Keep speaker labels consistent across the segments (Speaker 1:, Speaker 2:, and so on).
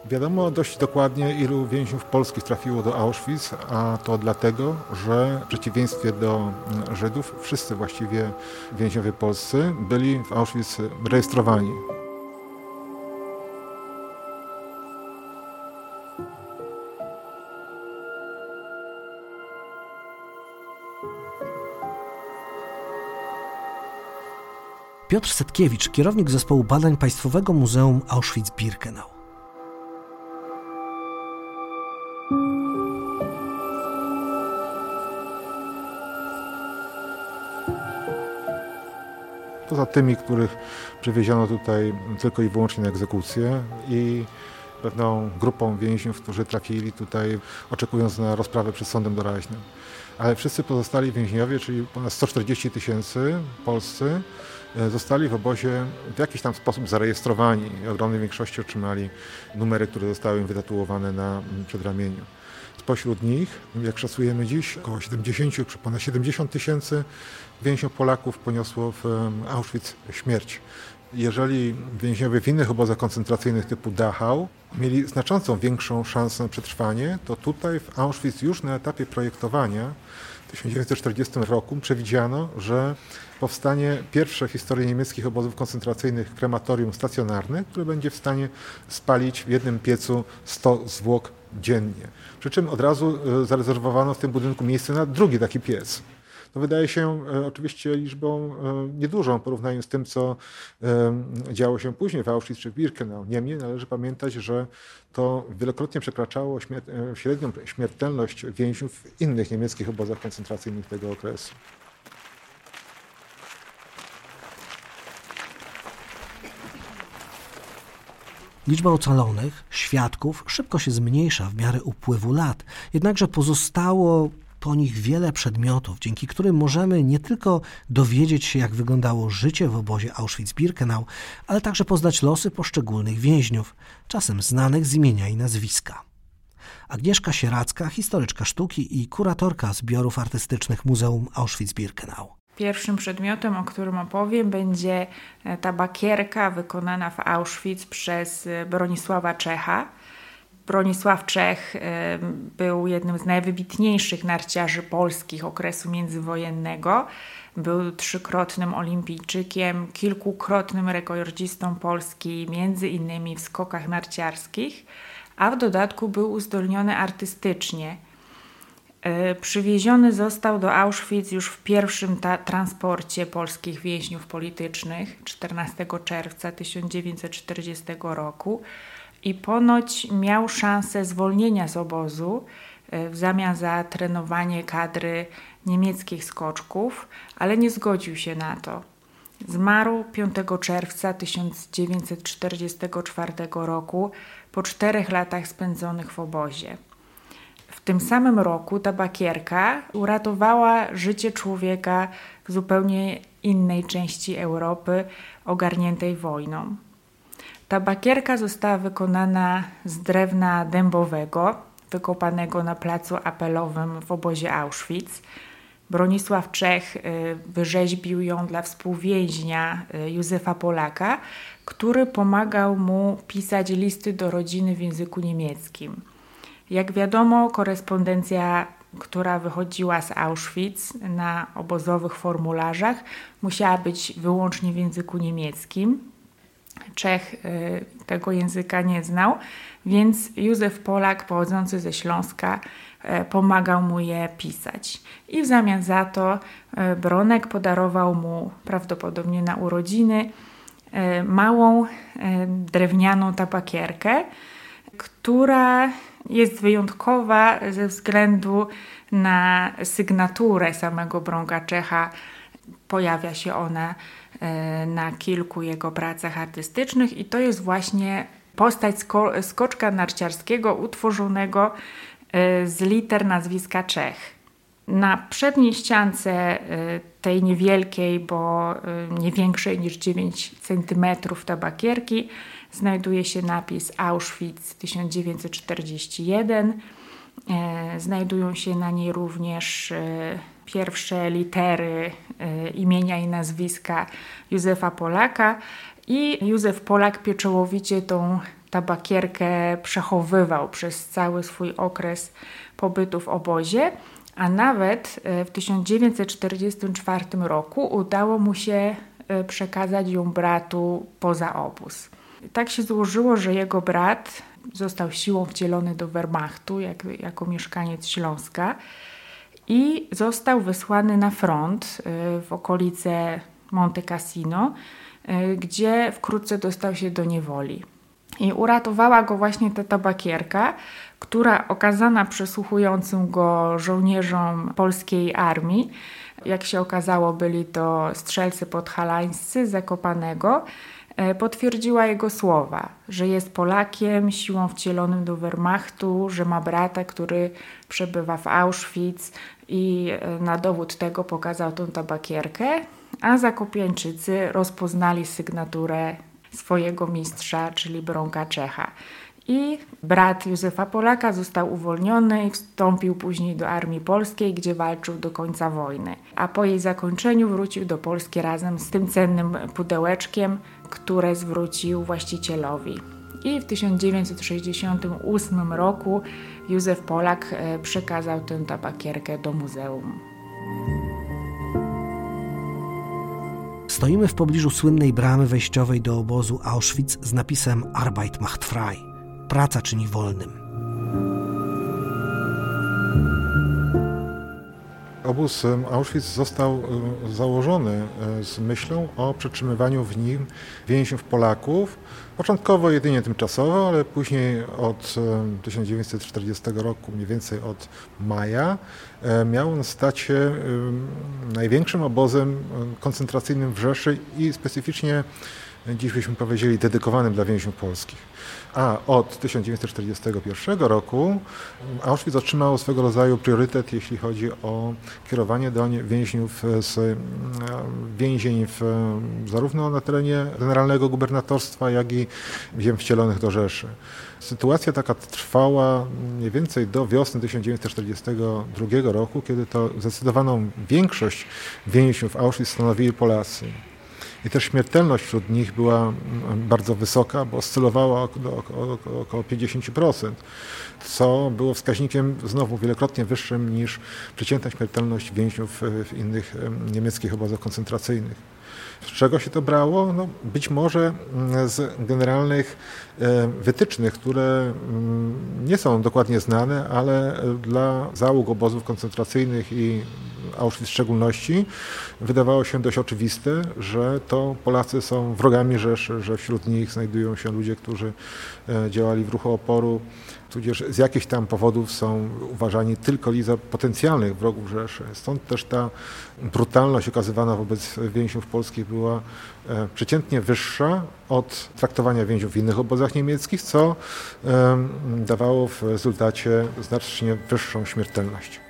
Speaker 1: Wiadomo dość dokładnie, ilu więźniów polskich trafiło do Auschwitz, a to dlatego, że w przeciwieństwie do Żydów wszyscy właściwie więźniowie polscy byli w Auschwitz rejestrowani.
Speaker 2: Piotr Setkiewicz, kierownik zespołu badań Państwowego Muzeum Auschwitz-Birkenau.
Speaker 1: Poza tymi, których przywieziono tutaj tylko i wyłącznie na egzekucję i pewną grupą więźniów, którzy trafili tutaj oczekując na rozprawę przed sądem doraźnym. Ale wszyscy pozostali więźniowie, czyli ponad 140 000 polscy, zostali w obozie w jakiś tam sposób zarejestrowani. W ogromnej większości otrzymali numery, które zostały im wytatuowane na przedramieniu. Spośród nich, jak szacujemy dziś, około 70, czy ponad 70 000 więźniów Polaków poniosło w Auschwitz śmierć. Jeżeli więźniowie w innych obozach koncentracyjnych typu Dachau mieli znaczącą większą szansę na przetrwanie, to tutaj w Auschwitz już na etapie projektowania w 1940 roku przewidziano, że powstanie pierwsze w historii niemieckich obozów koncentracyjnych krematorium stacjonarne, które będzie w stanie spalić w jednym piecu 100 zwłok dziennie. Przy czym od razu zarezerwowano w tym budynku miejsce na drugi taki piec. To wydaje się oczywiście liczbą niedużą w porównaniu z tym, co działo się później w Auschwitz czy w Birkenau. Niemniej należy pamiętać, że to wielokrotnie przekraczało średnią śmiertelność więźniów w innych niemieckich obozach koncentracyjnych tego okresu.
Speaker 2: Liczba ocalonych, świadków szybko się zmniejsza w miarę upływu lat, jednakże pozostało po nich wiele przedmiotów, dzięki którym możemy nie tylko dowiedzieć się, jak wyglądało życie w obozie Auschwitz-Birkenau, ale także poznać losy poszczególnych więźniów, czasem znanych z imienia i nazwiska. Agnieszka Sieracka, historyczka sztuki i kuratorka zbiorów artystycznych Muzeum Auschwitz-Birkenau.
Speaker 3: Pierwszym przedmiotem, o którym opowiem, będzie ta bakierka wykonana w Auschwitz przez Bronisława Czecha. Bronisław Czech był jednym z najwybitniejszych narciarzy polskich okresu międzywojennego. Był 3-krotnym olimpijczykiem, kilkukrotnym rekordzistą Polski, między innymi w skokach narciarskich, a w dodatku był uzdolniony artystycznie. Przywieziony został do Auschwitz już w pierwszym transporcie polskich więźniów politycznych 14 czerwca 1940 roku i ponoć miał szansę zwolnienia z obozu w zamian za trenowanie kadry niemieckich skoczków, ale nie zgodził się na to. Zmarł 5 czerwca 1944 roku po 4 latach spędzonych w obozie. W tym samym roku ta bakierka uratowała życie człowieka w zupełnie innej części Europy ogarniętej wojną. Ta bakierka została wykonana z drewna dębowego, wykopanego na placu apelowym w obozie Auschwitz. Bronisław Czech wyrzeźbił ją dla współwięźnia Józefa Polaka, który pomagał mu pisać listy do rodziny w języku niemieckim. Jak wiadomo, korespondencja, która wychodziła z Auschwitz na obozowych formularzach, musiała być wyłącznie w języku niemieckim. Czech tego języka nie znał, więc Józef Polak, pochodzący ze Śląska, pomagał mu je pisać. I w zamian za to Bronek podarował mu, prawdopodobnie na urodziny, małą drewnianą tabakierkę, która jest wyjątkowa ze względu na sygnaturę samego Bronka Czecha. Pojawia się ona na kilku jego pracach artystycznych i to jest właśnie postać skoczka narciarskiego utworzonego z liter nazwiska Czech. Na przedniej ściance tej niewielkiej, bo nie większej niż 9 cm tabakierki, znajduje się napis Auschwitz 1941. Znajdują się na niej również pierwsze litery imienia i nazwiska Józefa Polaka i Józef Polak pieczołowicie tą tabakierkę przechowywał przez cały swój okres pobytu w obozie, a nawet w 1944 roku udało mu się przekazać ją bratu poza obóz. Tak się złożyło, że jego brat został siłą wcielony do Wehrmachtu jako mieszkaniec Śląska i został wysłany na front w okolice Monte Cassino, gdzie wkrótce dostał się do niewoli. I uratowała go właśnie ta tabakierka, która okazana przesłuchującym go żołnierzom polskiej armii, jak się okazało, byli to strzelcy podhalańscy z Zakopanego, potwierdziła jego słowa, że jest Polakiem, siłą wcielonym do Wehrmachtu, że ma brata, który przebywa w Auschwitz i na dowód tego pokazał tą tabakierkę, a Zakopiańczycy rozpoznali sygnaturę swojego mistrza, czyli Bronka Czecha. I brat Józefa Polaka został uwolniony i wstąpił później do Armii Polskiej, gdzie walczył do końca wojny. A po jej zakończeniu wrócił do Polski razem z tym cennym pudełeczkiem, które zwrócił właścicielowi. I w 1968 roku Józef Polak przekazał tę tabakierkę do muzeum.
Speaker 2: Stoimy w pobliżu słynnej bramy wejściowej do obozu Auschwitz z napisem Arbeit macht frei. Praca czyni wolnym.
Speaker 1: Obóz Auschwitz został założony z myślą o przetrzymywaniu w nim więźniów Polaków. Początkowo jedynie tymczasowo, ale później od 1940 roku, mniej więcej od maja, miał on stać się największym obozem koncentracyjnym w Rzeszy i specyficznie, dziś byśmy powiedzieli, dedykowanym dla więźniów polskich. A od 1941 roku Auschwitz otrzymał swego rodzaju priorytet, jeśli chodzi o kierowanie do więźniów z więzień zarówno na terenie generalnego gubernatorstwa, jak i ziem wcielonych do Rzeszy. Sytuacja taka trwała mniej więcej do wiosny 1942 roku, kiedy to zdecydowaną większość więźniów Auschwitz stanowili Polacy. I też śmiertelność wśród nich była bardzo wysoka, bo oscylowała około 50%, co było wskaźnikiem znowu wielokrotnie wyższym niż przeciętna śmiertelność więźniów w innych niemieckich obozach koncentracyjnych. Z czego się to brało? No, być może z generalnych wytycznych, które nie są dokładnie znane, ale dla załóg obozów koncentracyjnych i Auschwitz w szczególności wydawało się dość oczywiste, że to Polacy są wrogami Rzeszy, że wśród nich znajdują się ludzie, którzy działali w ruchu oporu, tudzież z jakichś tam powodów są uważani tylko za potencjalnych wrogów Rzeszy. Stąd też ta brutalność okazywana wobec więźniów polskich była przeciętnie wyższa od traktowania więźniów w innych obozach niemieckich, co dawało w rezultacie znacznie wyższą śmiertelność.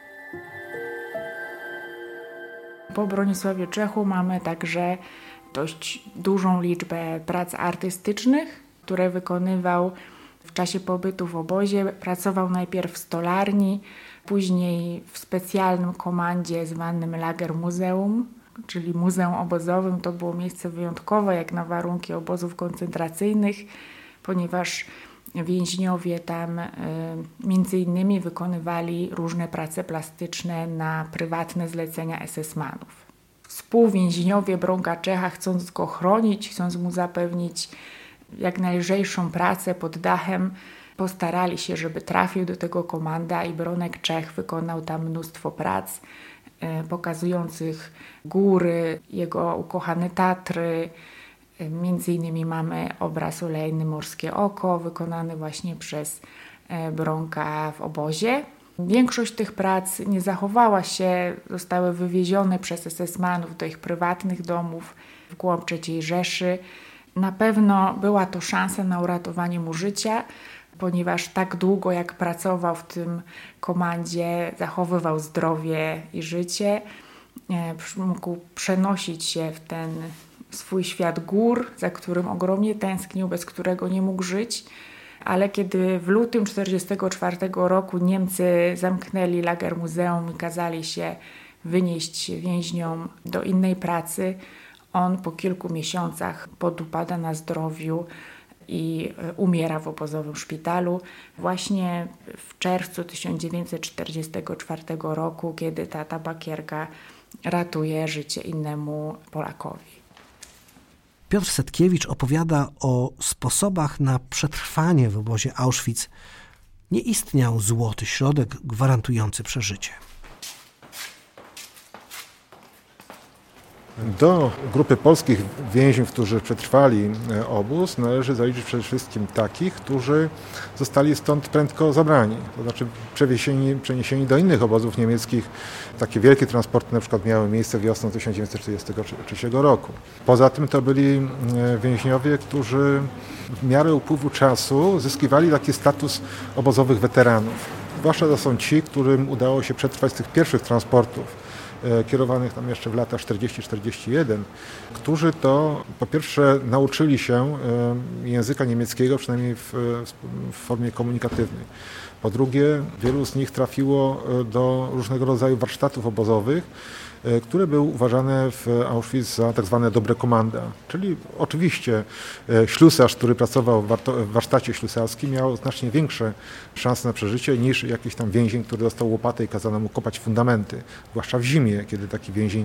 Speaker 3: Po Bronisławie Czechu mamy także dość dużą liczbę prac artystycznych, które wykonywał w czasie pobytu w obozie. Pracował najpierw w stolarni, później w specjalnym komandzie zwanym Lagermuseum, czyli muzeum obozowym. To było miejsce wyjątkowe jak na warunki obozów koncentracyjnych, ponieważ więźniowie tam między innymi wykonywali różne prace plastyczne na prywatne zlecenia SS-manów. Współwięźniowie Bronka Czecha, chcąc go chronić, chcąc mu zapewnić jak najlżejszą pracę pod dachem, postarali się, żeby trafił do tego komanda i Bronek Czech wykonał tam mnóstwo prac pokazujących góry, jego ukochane Tatry. Między innymi mamy obraz olejny Morskie Oko, wykonany właśnie przez Bronka w obozie. Większość tych prac nie zachowała się, zostały wywiezione przez SS-manów do ich prywatnych domów w głąb III Rzeszy. Na pewno była to szansa na uratowanie mu życia, ponieważ tak długo jak pracował w tym komandzie, zachowywał zdrowie i życie, mógł przenosić się w ten swój świat gór, za którym ogromnie tęsknił, bez którego nie mógł żyć. Ale kiedy w lutym 1944 roku Niemcy zamknęli Lagermuseum i kazali się wynieść więźniom do innej pracy, on po kilku miesiącach podupada na zdrowiu i umiera w obozowym szpitalu właśnie w czerwcu 1944 roku, kiedy ta tabakierka ratuje życie innemu Polakowi.
Speaker 2: Piotr Setkiewicz opowiada o sposobach na przetrwanie w obozie Auschwitz. Nie istniał złoty środek gwarantujący przeżycie.
Speaker 1: Do grupy polskich więźniów, którzy przetrwali obóz, należy zaliczyć przede wszystkim takich, którzy zostali stąd prędko zabrani, to znaczy przeniesieni do innych obozów niemieckich. Takie wielkie transporty na przykład miały miejsce wiosną 1943 roku. Poza tym to byli więźniowie, którzy w miarę upływu czasu zyskiwali taki status obozowych weteranów. Zwłaszcza to są ci, którym udało się przetrwać z tych pierwszych transportów, kierowanych tam jeszcze w latach 40-41, którzy to po pierwsze nauczyli się języka niemieckiego, przynajmniej w formie komunikatywnej. Po drugie, wielu z nich trafiło do różnego rodzaju warsztatów obozowych, które były uważane w Auschwitz za tak zwane dobre komanda. Czyli oczywiście ślusarz, który pracował w warsztacie ślusarskim, miał znacznie większe szanse na przeżycie niż jakiś tam więzień, który dostał łopatę i kazano mu kopać fundamenty. Zwłaszcza w zimie, kiedy taki więzień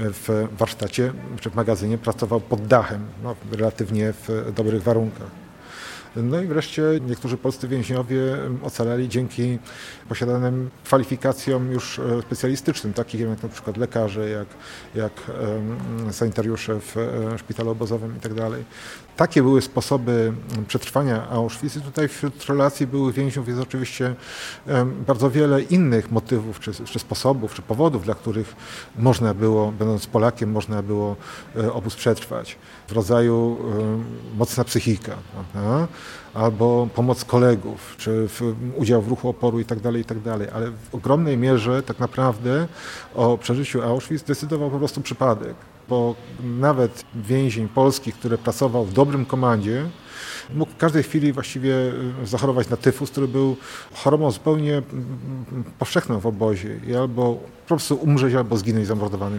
Speaker 1: w warsztacie czy w magazynie pracował pod dachem, relatywnie w dobrych warunkach. No i wreszcie niektórzy polscy więźniowie ocalali dzięki posiadanym kwalifikacjom już specjalistycznym, takich jak na przykład lekarze, jak sanitariusze w szpitalu obozowym itd. Takie były sposoby przetrwania Auschwitz i tutaj wśród relacji byłych więźniów jest oczywiście bardzo wiele innych motywów, czy sposobów, czy powodów, dla których można było, będąc Polakiem, można było obóz przetrwać. W rodzaju mocna psychika, prawda? Albo pomoc kolegów, czy udział w ruchu oporu itd., ale w ogromnej mierze tak naprawdę o przeżyciu Auschwitz decydował po prostu przypadek, bo nawet więzień polski, który pracował w dobrym komandzie, mógł w każdej chwili właściwie zachorować na tyfus, który był chorobą zupełnie powszechną w obozie i albo po prostu umrzeć, albo zginąć zamordowany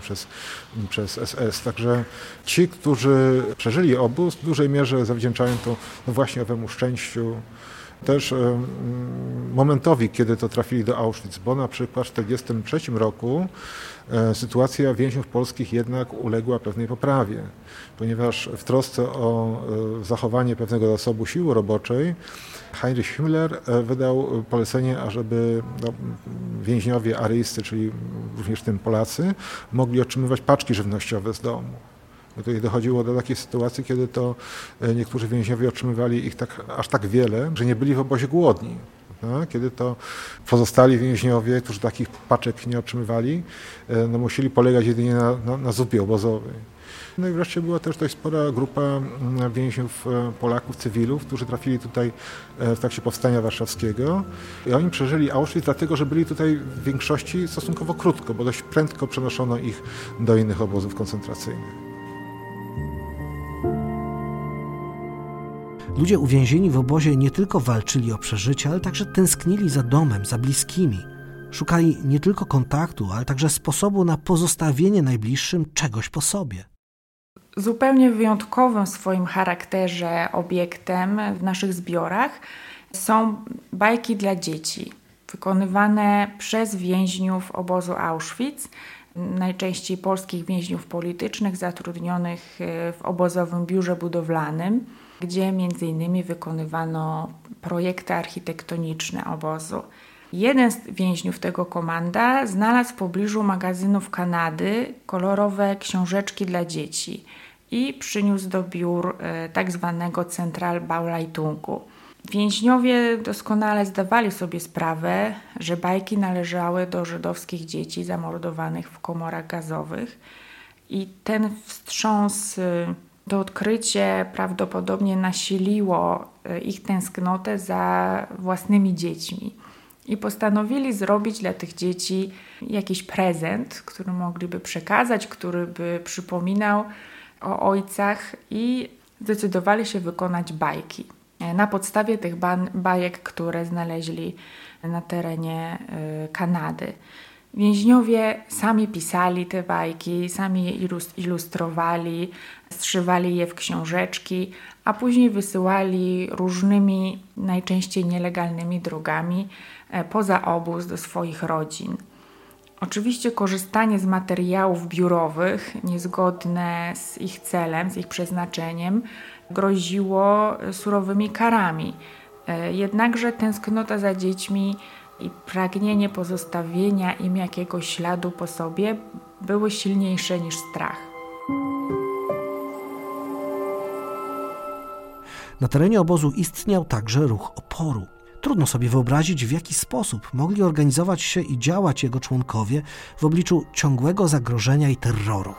Speaker 1: przez SS. Także ci, którzy przeżyli obóz, w dużej mierze zawdzięczają to właśnie owemu szczęściu, też momentowi, kiedy to trafili do Auschwitz, bo na przykład w 1943 roku sytuacja więźniów polskich jednak uległa pewnej poprawie, ponieważ w trosce o zachowanie pewnego zasobu siły roboczej Heinrich Himmler wydał polecenie, ażeby więźniowie aryjscy, czyli również w tym Polacy, mogli otrzymywać paczki żywnościowe z domu. Tutaj dochodziło do takiej sytuacji, kiedy to niektórzy więźniowie otrzymywali ich aż tak wiele, że nie byli w obozie głodni. Kiedy to pozostali więźniowie, którzy takich paczek nie otrzymywali, musieli polegać jedynie na zupie obozowej. No i wreszcie była też dość spora grupa więźniów Polaków, cywilów, którzy trafili tutaj w trakcie Powstania Warszawskiego. I oni przeżyli Auschwitz dlatego, że byli tutaj w większości stosunkowo krótko, bo dość prędko przenoszono ich do innych obozów koncentracyjnych.
Speaker 2: Ludzie uwięzieni w obozie nie tylko walczyli o przeżycie, ale także tęsknili za domem, za bliskimi. Szukali nie tylko kontaktu, ale także sposobu na pozostawienie najbliższym czegoś po sobie.
Speaker 3: Zupełnie wyjątkowym w swoim charakterze obiektem w naszych zbiorach są bajki dla dzieci, wykonywane przez więźniów obozu Auschwitz, najczęściej polskich więźniów politycznych zatrudnionych w obozowym biurze budowlanym, gdzie m.in. wykonywano projekty architektoniczne obozu. Jeden z więźniów tego komanda znalazł w pobliżu magazynów Kanady kolorowe książeczki dla dzieci i przyniósł do biur tak zwanego Zentralbauleitungu. Więźniowie doskonale zdawali sobie sprawę, że bajki należały do żydowskich dzieci zamordowanych w komorach gazowych i ten wstrząs, to odkrycie prawdopodobnie nasiliło ich tęsknotę za własnymi dziećmi. I postanowili zrobić dla tych dzieci jakiś prezent, który mogliby przekazać, który by przypominał o ojcach i zdecydowali się wykonać bajki. Na podstawie tych bajek, które znaleźli na terenie Kanady. Więźniowie sami pisali te bajki, sami je ilustrowali, zszywali je w książeczki, a później wysyłali różnymi, najczęściej nielegalnymi drogami poza obóz do swoich rodzin. Oczywiście korzystanie z materiałów biurowych niezgodne z ich celem, z ich przeznaczeniem groziło surowymi karami. Jednakże tęsknota za dziećmi i pragnienie pozostawienia im jakiegoś śladu po sobie były silniejsze niż strach.
Speaker 2: Na terenie obozu istniał także ruch oporu. Trudno sobie wyobrazić, w jaki sposób mogli organizować się i działać jego członkowie w obliczu ciągłego zagrożenia i terroru.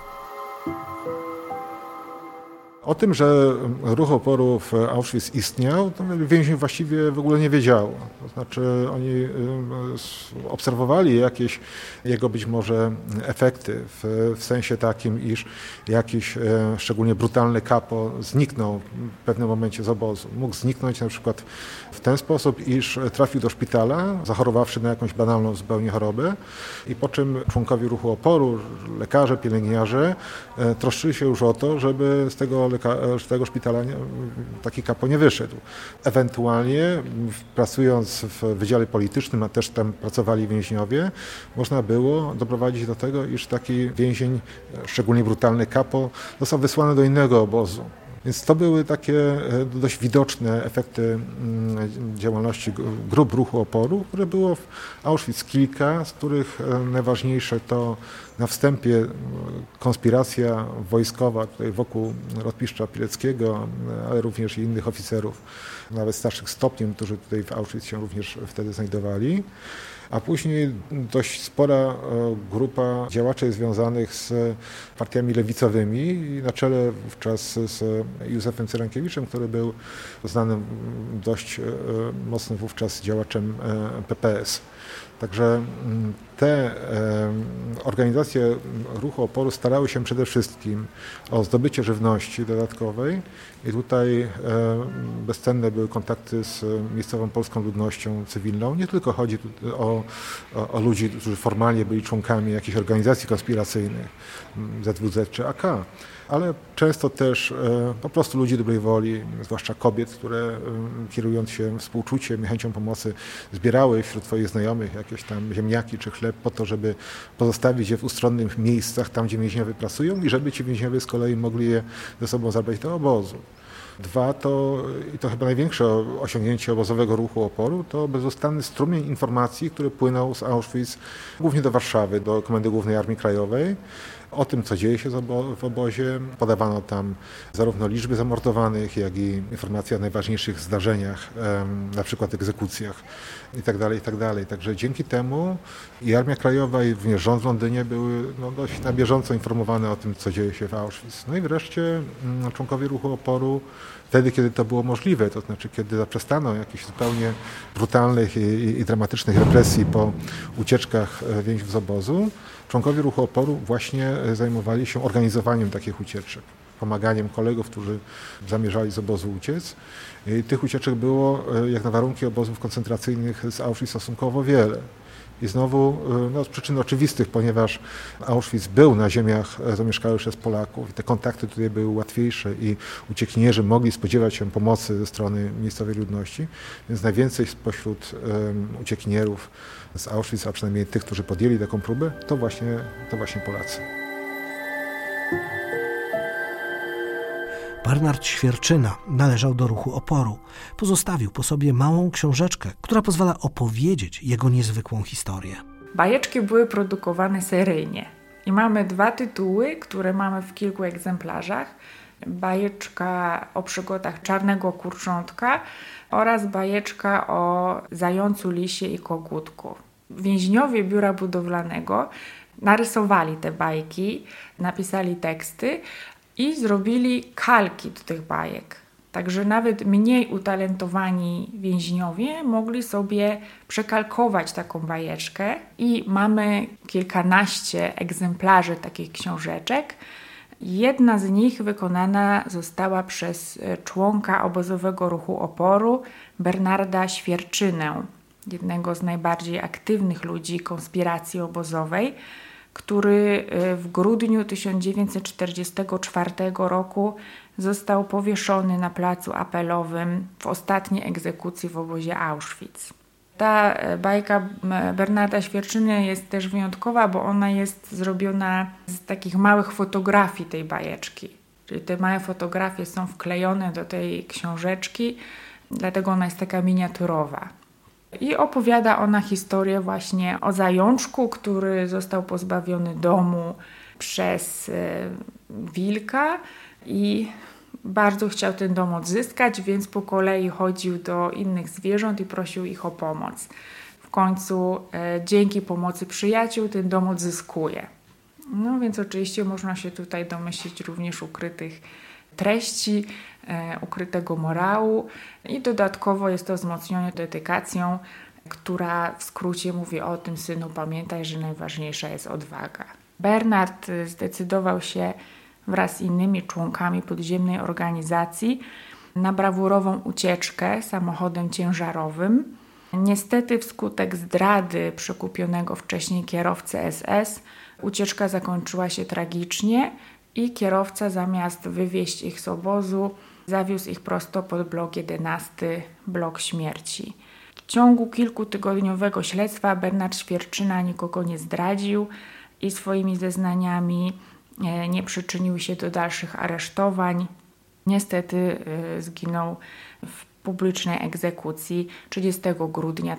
Speaker 1: O tym, że ruch oporu w Auschwitz istniał, to więźniów właściwie w ogóle nie wiedziało. To znaczy oni obserwowali jakieś jego być może efekty w sensie takim, iż jakiś szczególnie brutalny kapo zniknął w pewnym momencie z obozu. Mógł zniknąć na przykład w ten sposób, iż trafił do szpitala, zachorowawszy na jakąś banalną zupełnie chorobę i po czym członkowie ruchu oporu, lekarze, pielęgniarze troszczyli się już o to, żeby z tego szpitala taki kapo nie wyszedł. Ewentualnie pracując w wydziale politycznym, a też tam pracowali więźniowie, można było doprowadzić do tego, iż taki więzień, szczególnie brutalny kapo, został wysłany do innego obozu. Więc to były takie dość widoczne efekty działalności grup ruchu oporu, które było w Auschwitz kilka, z których najważniejsze to na wstępie konspiracja wojskowa tutaj wokół rotmistrza Pileckiego, ale również i innych oficerów, nawet starszych stopniem, którzy tutaj w Auschwitz się również wtedy znajdowali. A później dość spora grupa działaczy związanych z partiami lewicowymi, na czele wówczas z Józefem Cyrankiewiczem, który był znanym dość mocno wówczas działaczem PPS. Także te organizacje ruchu oporu starały się przede wszystkim o zdobycie żywności dodatkowej i tutaj bezcenne były kontakty z miejscową polską ludnością cywilną. Nie tylko chodzi o ludzi, którzy formalnie byli członkami jakichś organizacji konspiracyjnych, ZWZ czy AK, ale często też po prostu ludzi dobrej woli, zwłaszcza kobiet, które kierując się współczuciem i chęcią pomocy zbierały wśród swoich znajomych jakieś tam ziemniaki czy chleb po to, żeby pozostawić je w ustronnych miejscach, tam gdzie więźniowie pracują i żeby ci więźniowie z kolei mogli je ze sobą zabrać do obozu. Dwa, i to chyba największe osiągnięcie obozowego ruchu oporu, to bezustanny strumień informacji, który płynął z Auschwitz głównie do Warszawy, do Komendy Głównej Armii Krajowej. O tym, co dzieje się w obozie. Podawano tam zarówno liczby zamordowanych, jak i informacje o najważniejszych zdarzeniach, na przykład egzekucjach itd., itd. Także dzięki temu i Armia Krajowa, i również rząd w Londynie były dość na bieżąco informowane o tym, co dzieje się w Auschwitz. No i wreszcie członkowie ruchu oporu, wtedy, kiedy to było możliwe, to znaczy kiedy zaprzestano jakichś zupełnie brutalnych i dramatycznych represji po ucieczkach więźniów z obozu, członkowie ruchu oporu właśnie zajmowali się organizowaniem takich ucieczek, pomaganiem kolegów, którzy zamierzali z obozu uciec. I tych ucieczek było, jak na warunki obozów koncentracyjnych z Auschwitz, stosunkowo wiele. I znowu z przyczyn oczywistych, ponieważ Auschwitz był na ziemiach zamieszkałych przez Polaków i te kontakty tutaj były łatwiejsze i uciekinierzy mogli spodziewać się pomocy ze strony miejscowej ludności, więc najwięcej spośród uciekinierów z Auschwitz, a przynajmniej tych, którzy podjęli taką próbę, to właśnie Polacy.
Speaker 2: Bernard Świerczyna należał do ruchu oporu. Pozostawił po sobie małą książeczkę, która pozwala opowiedzieć jego niezwykłą historię.
Speaker 3: Bajeczki były produkowane seryjnie i mamy 2 tytuły, które mamy w kilku egzemplarzach. Bajeczka o przygodach Czarnego Kurczątka oraz bajeczka o Zającu, Lisie i Kogutku. Więźniowie biura budowlanego narysowali te bajki, napisali teksty i zrobili kalki do tych bajek. Także nawet mniej utalentowani więźniowie mogli sobie przekalkować taką bajeczkę i mamy kilkanaście egzemplarzy takich książeczek. Jedna z nich wykonana została przez członka obozowego ruchu oporu Bernarda Świerczynę. jednego z najbardziej aktywnych ludzi konspiracji obozowej, który w grudniu 1944 roku został powieszony na placu Apelowym w ostatniej egzekucji w obozie Auschwitz. Ta bajka Bernarda Świerczyny jest też wyjątkowa, bo ona jest zrobiona z takich małych fotografii tej bajeczki. Czyli te małe fotografie są wklejone do tej książeczki, dlatego ona jest taka miniaturowa. I opowiada ona historię właśnie o zajączku, który został pozbawiony domu przez wilka i bardzo chciał ten dom odzyskać, więc po kolei chodził do innych zwierząt i prosił ich o pomoc. W końcu dzięki pomocy przyjaciół ten dom odzyskuje. No więc oczywiście można się tutaj domyślić również ukrytych treści, ukrytego morału i dodatkowo jest to wzmocnione dedykacją, która w skrócie mówi o tym: synu, pamiętaj, że najważniejsza jest odwaga. Bernard zdecydował się wraz z innymi członkami podziemnej organizacji na brawurową ucieczkę samochodem ciężarowym. Niestety wskutek zdrady przekupionego wcześniej kierowcy SS ucieczka zakończyła się tragicznie i kierowca zamiast wywieźć ich z obozu zawiózł ich prosto pod blok 11, blok śmierci. W ciągu kilkutygodniowego śledztwa Bernard Świerczyna nikogo nie zdradził i swoimi zeznaniami nie przyczynił się do dalszych aresztowań. Niestety zginął w publicznej egzekucji 30 grudnia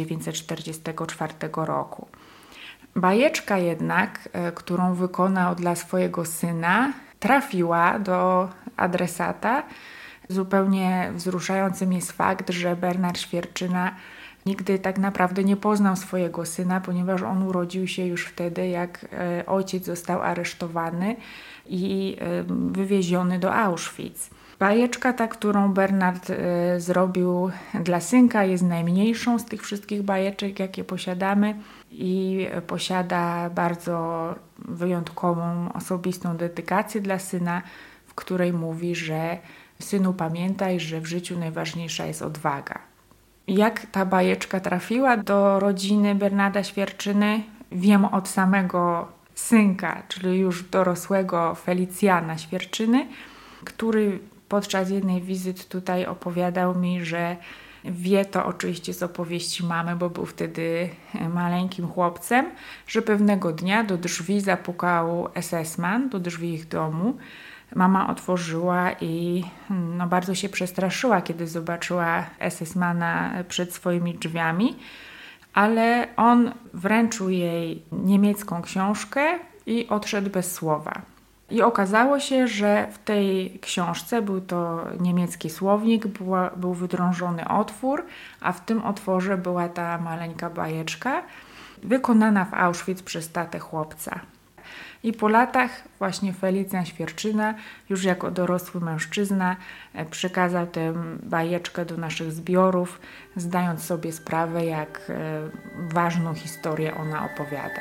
Speaker 3: 1944 roku. Bajeczka jednak, którą wykonał dla swojego syna, trafiła do adresata. Zupełnie wzruszającym jest fakt, że Bernard Świerczyna nigdy tak naprawdę nie poznał swojego syna, ponieważ on urodził się już wtedy, jak ojciec został aresztowany i wywieziony do Auschwitz. Bajeczka ta, którą Bernard zrobił dla synka, jest najmniejszą z tych wszystkich bajeczek, jakie posiadamy i posiada bardzo wyjątkową, osobistą dedykację dla syna, w której mówi, że synu, pamiętaj, że w życiu najważniejsza jest odwaga. Jak ta bajeczka trafiła do rodziny Bernarda Świerczyny, wiem od samego synka, czyli już dorosłego Felicjana Świerczyny, który podczas jednej wizyt tutaj opowiadał mi, że wie to oczywiście z opowieści mamy, bo był wtedy maleńkim chłopcem, że pewnego dnia do drzwi zapukał SS-man, do drzwi ich domu. Mama otworzyła i bardzo się przestraszyła, kiedy zobaczyła SS-mana przed swoimi drzwiami, ale on wręczył jej niemiecką książkę i odszedł bez słowa. I okazało się, że w tej książce był to niemiecki słownik, był wydrążony otwór, a w tym otworze była ta maleńka bajeczka, wykonana w Auschwitz przez tatę chłopca. I po latach właśnie Felicjan Świerczyna, już jako dorosły mężczyzna, przekazał tę bajeczkę do naszych zbiorów, zdając sobie sprawę, jak ważną historię ona opowiada.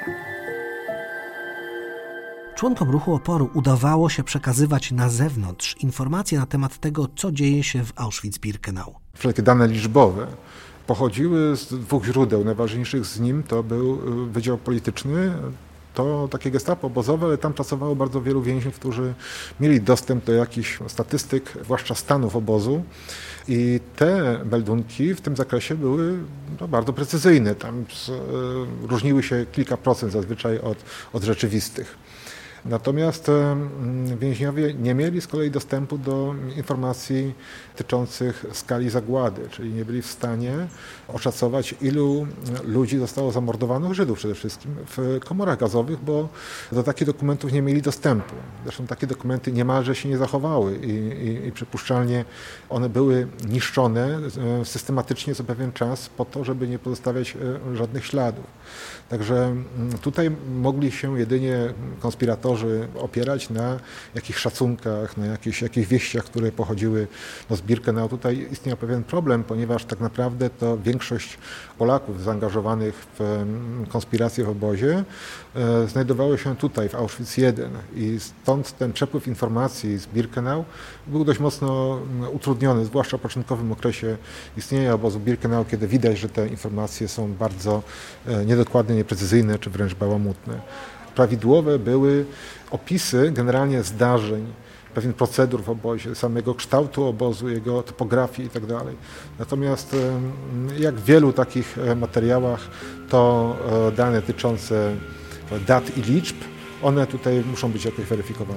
Speaker 2: Członkom ruchu oporu udawało się przekazywać na zewnątrz informacje na temat tego, co dzieje się w Auschwitz-Birkenau.
Speaker 1: Wszelkie dane liczbowe pochodziły z dwóch źródeł. Najważniejszych z nim to był Wydział Polityczny, to takie gestapo obozowe, ale tam pracowało bardzo wielu więźniów, którzy mieli dostęp do jakichś statystyk, zwłaszcza stanów obozu. I te meldunki w tym zakresie były bardzo precyzyjne. Tam różniły się kilka procent zazwyczaj od rzeczywistych. Natomiast więźniowie nie mieli z kolei dostępu do informacji dotyczących skali zagłady, czyli nie byli w stanie oszacować, ilu ludzi zostało zamordowanych, Żydów przede wszystkim, w komorach gazowych, bo do takich dokumentów nie mieli dostępu. Zresztą takie dokumenty niemalże się nie zachowały i przypuszczalnie one były niszczone systematycznie co pewien czas po to, żeby nie pozostawiać żadnych śladów. Także tutaj mogli się jedynie konspiratorzy autorzy opierać na jakichś szacunkach, na jakichś wieściach, które pochodziły z Birkenau. Tutaj istniał pewien problem, ponieważ tak naprawdę to większość Polaków zaangażowanych w konspirację w obozie znajdowało się tutaj, w Auschwitz I, i stąd ten przepływ informacji z Birkenau był dość mocno utrudniony, zwłaszcza w początkowym okresie istnienia obozu Birkenau, kiedy widać, że te informacje są bardzo niedokładne, nieprecyzyjne, czy wręcz bałamutne. Prawidłowe były opisy generalnie zdarzeń, pewien procedur w obozie, samego kształtu obozu, jego topografii itd. Natomiast jak w wielu takich materiałach, to dane dotyczące dat i liczb, one tutaj muszą być jakoś weryfikowane.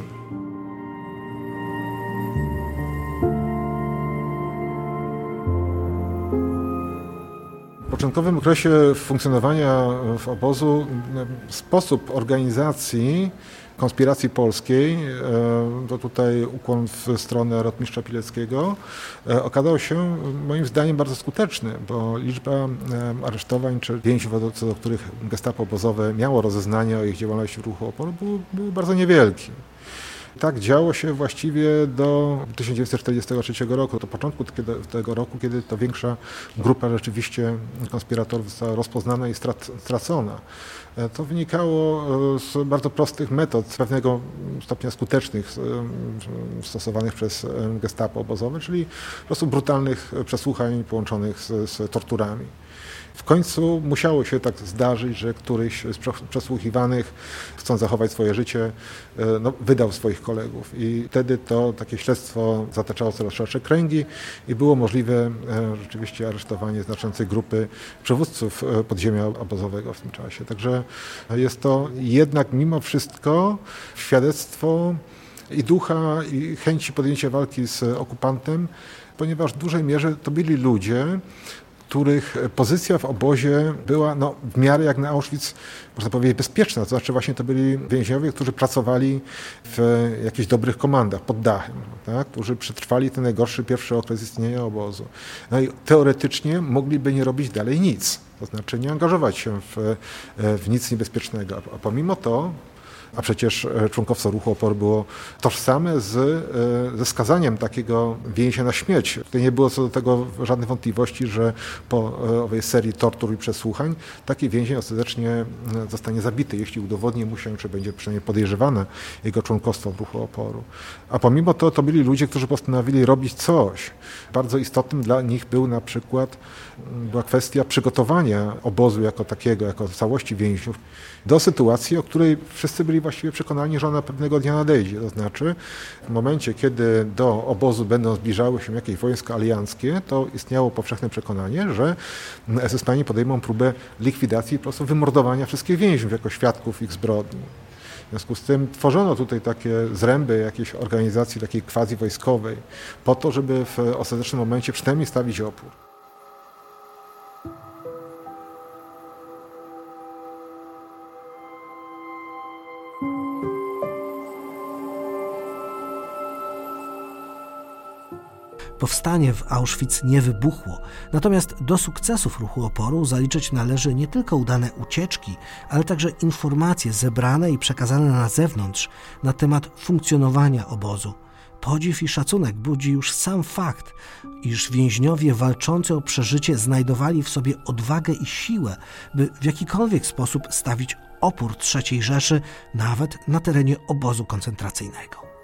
Speaker 1: W początkowym okresie funkcjonowania obozu sposób organizacji konspiracji polskiej, to tutaj ukłon w stronę rotmistrza Pileckiego, okazał się moim zdaniem bardzo skuteczny, bo liczba aresztowań czy więźniów, co do których gestapo obozowe miało rozeznanie o ich działalności w ruchu oporu, był bardzo niewielki. Tak działo się właściwie do 1943 roku, do początku tego roku, kiedy to większa grupa rzeczywiście konspiratorów została rozpoznana i stracona. To wynikało z bardzo prostych metod, z pewnego stopnia skutecznych, stosowanych przez gestapo obozowe, czyli po prostu brutalnych przesłuchań połączonych z torturami. W końcu musiało się tak zdarzyć, że któryś z przesłuchiwanych, chcąc zachować swoje życie, wydał swoich kolegów. I wtedy to takie śledztwo zataczało coraz szersze kręgi i było możliwe rzeczywiście aresztowanie znaczącej grupy przywódców podziemia obozowego w tym czasie. Także jest to jednak mimo wszystko świadectwo i ducha, i chęci podjęcia walki z okupantem, ponieważ w dużej mierze to byli ludzie, których pozycja w obozie była w miarę jak na Auschwitz, można powiedzieć, bezpieczna. To znaczy właśnie to byli więźniowie, którzy pracowali w jakichś dobrych komandach, pod dachem, tak? Którzy przetrwali ten najgorszy pierwszy okres istnienia obozu. No i teoretycznie mogliby nie robić dalej nic, to znaczy nie angażować się w nic niebezpiecznego. A pomimo to, a przecież członkostwo ruchu oporu było tożsame ze skazaniem takiego więźnia na śmierć. Tutaj nie było co do tego żadnych wątpliwości, że po owej serii tortur i przesłuchań taki więzień ostatecznie zostanie zabity, jeśli udowodni mu się, czy będzie przynajmniej podejrzewane jego członkostwo w ruchu oporu. A pomimo to byli ludzie, którzy postanowili robić coś. Bardzo istotnym dla nich była kwestia przygotowania obozu jako takiego, jako całości więźniów do sytuacji, o której wszyscy byli właściwie przekonani, że ona pewnego dnia nadejdzie. To znaczy w momencie, kiedy do obozu będą zbliżały się jakieś wojska alianckie, to istniało powszechne przekonanie, że SS-mani podejmą próbę likwidacji, po prostu wymordowania wszystkich więźniów jako świadków ich zbrodni. W związku z tym tworzono tutaj takie zręby jakiejś organizacji takiej quasi-wojskowej po to, żeby w ostatecznym momencie przynajmniej stawić opór.
Speaker 2: Powstanie w Auschwitz nie wybuchło, natomiast do sukcesów ruchu oporu zaliczyć należy nie tylko udane ucieczki, ale także informacje zebrane i przekazane na zewnątrz na temat funkcjonowania obozu. Podziw i szacunek budzi już sam fakt, iż więźniowie walczący o przeżycie znajdowali w sobie odwagę i siłę, by w jakikolwiek sposób stawić opór III Rzeszy, nawet na terenie obozu koncentracyjnego.